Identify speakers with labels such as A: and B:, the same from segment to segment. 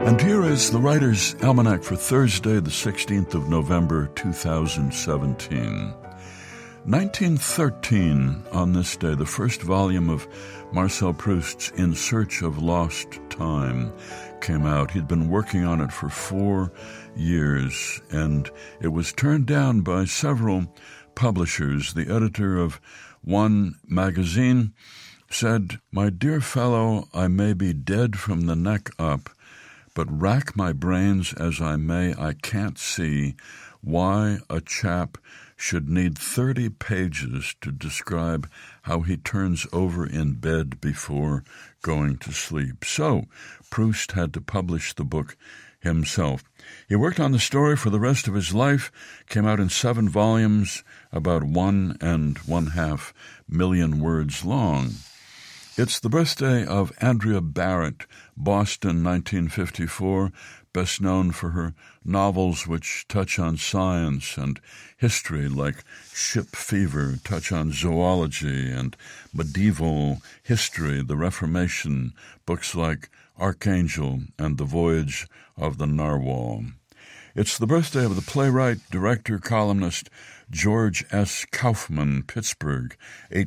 A: And here is the Writer's Almanac for Thursday, the 16th of November, 2017. 1913, on this day, the first volume of Marcel Proust's In Search of Lost Time came out. He'd been working on it for 4 years, and it was turned down by several publishers. The editor of one magazine said, "My dear fellow, I may be dead from the neck up, but rack my brains as I may, I can't see why a chap should need 30 pages to describe how he turns over in bed before going to sleep." So Proust had to publish the book himself. He worked on the story for the rest of his life, came out in 7 volumes, about 1.5 million words long. It's the birthday of Andrea Barrett, Boston, 1954, best known for her novels which touch on science and history, like Ship Fever, touch on zoology and medieval history, the Reformation, books like Archangel and The Voyage of the Narwhal. It's the birthday of the playwright, director, columnist George S. Kaufman, Pittsburgh,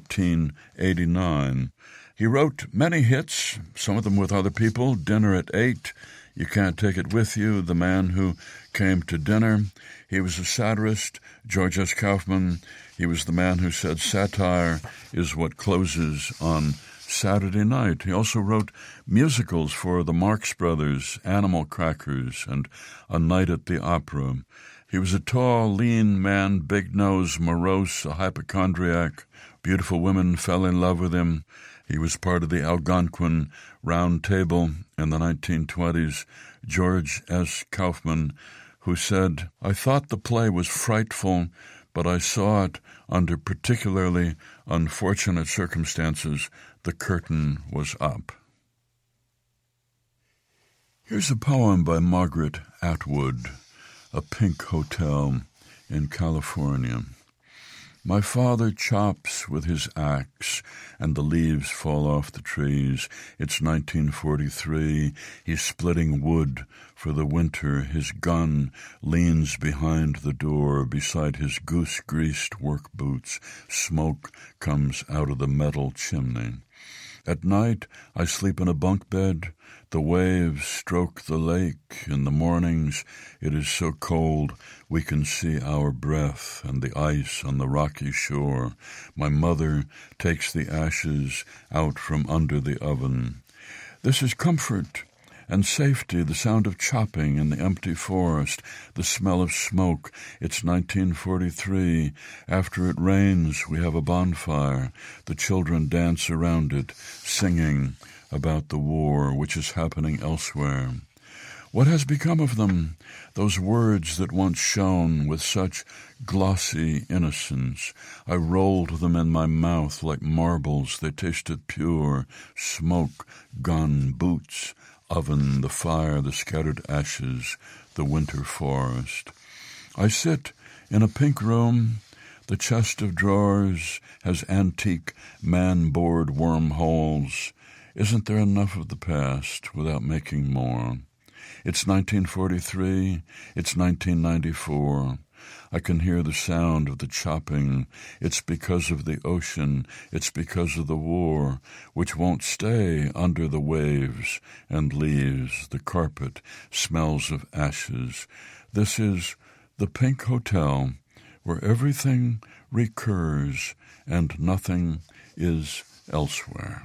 A: 1889. He wrote many hits, some of them with other people: Dinner at 8, You Can't Take It With You, The Man Who Came to Dinner. He was a satirist, George S. Kaufman. He was the man who said satire is what closes on Saturday night. He also wrote musicals for the Marx Brothers, Animal Crackers, and A Night at the Opera. He was a tall, lean man, big nose, morose, a hypochondriac. Beautiful women fell in love with him. He was part of the Algonquin Round Table in the 1920s. George S. Kaufman, who said, "I thought the play was frightful, but I saw it under particularly unfortunate circumstances. The curtain was up." Here's a poem by Margaret Atwood, A Pink Hotel in California. My father chops with his axe, and the leaves fall off the trees. It's 1943. He's splitting wood for the winter. His gun leans behind the door beside his goose-greased work boots. Smoke comes out of the metal chimney. At night, I sleep in a bunk bed. The waves stroke the lake. In the mornings, it is so cold we can see our breath and the ice on the rocky shore. My mother takes the ashes out from under the oven. This is comfort and safety, the sound of chopping in the empty forest, the smell of smoke. It's 1943. After it rains, we have a bonfire. The children dance around it, singing about the war which is happening elsewhere. What has become of them, those words that once shone with such glossy innocence? I rolled them in my mouth like marbles. They tasted pure. Smoke, gun, boots, oven, the fire, the scattered ashes, the winter forest. I sit in a pink room. The chest of drawers has antique man-bored wormholes. Isn't there enough of the past without making more? It's 1943. It's 1994. I can hear the sound of the chopping. It's because of the ocean. It's because of the war, which won't stay under the waves and leaves. The carpet smells of ashes. This is the Pink Hotel, where everything recurs and nothing is elsewhere.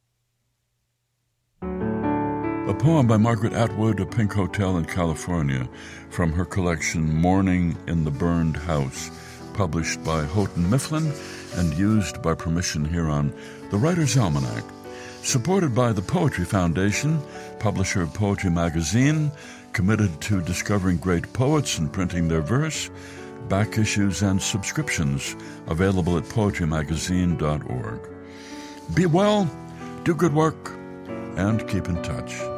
A: A poem by Margaret Atwood, A Pink Hotel in California, from her collection Morning in the Burned House, published by Houghton Mifflin and used by permission here on The Writer's Almanac. Supported by the Poetry Foundation, publisher of Poetry Magazine, committed to discovering great poets and printing their verse. Back issues and subscriptions available at poetrymagazine.org. Be well, do good work, and keep in touch.